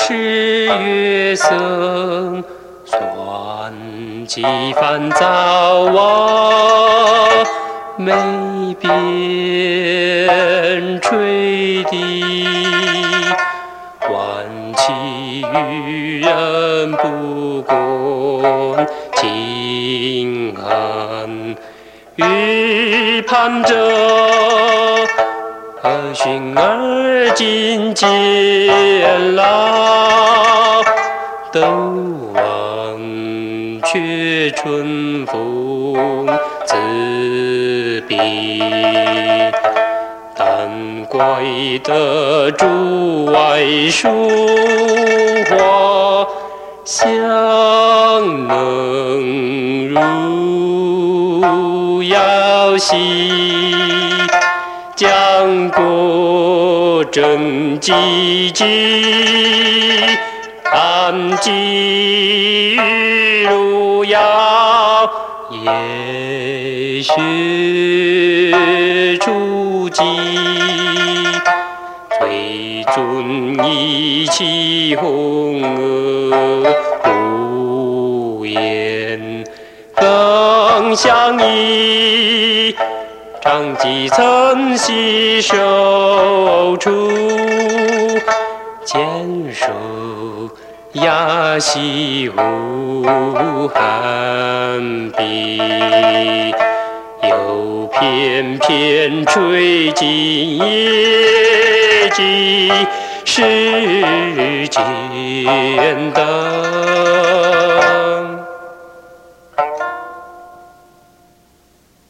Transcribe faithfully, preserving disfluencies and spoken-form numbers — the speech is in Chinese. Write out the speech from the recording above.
是月色算几番早啊，没边吹笛，唤起渔人不共清寒，欲盼着和寻儿今渐老，都忘却春风自比。但怪得竹外疏花香能入瑶溪，将过正寂寂，暗寄玉路遥，也学出迹，最尊一骑红额不言更相依，长几曾携手处，坚守雅西无寒碧，又偏偏吹尽夜际，世间灯。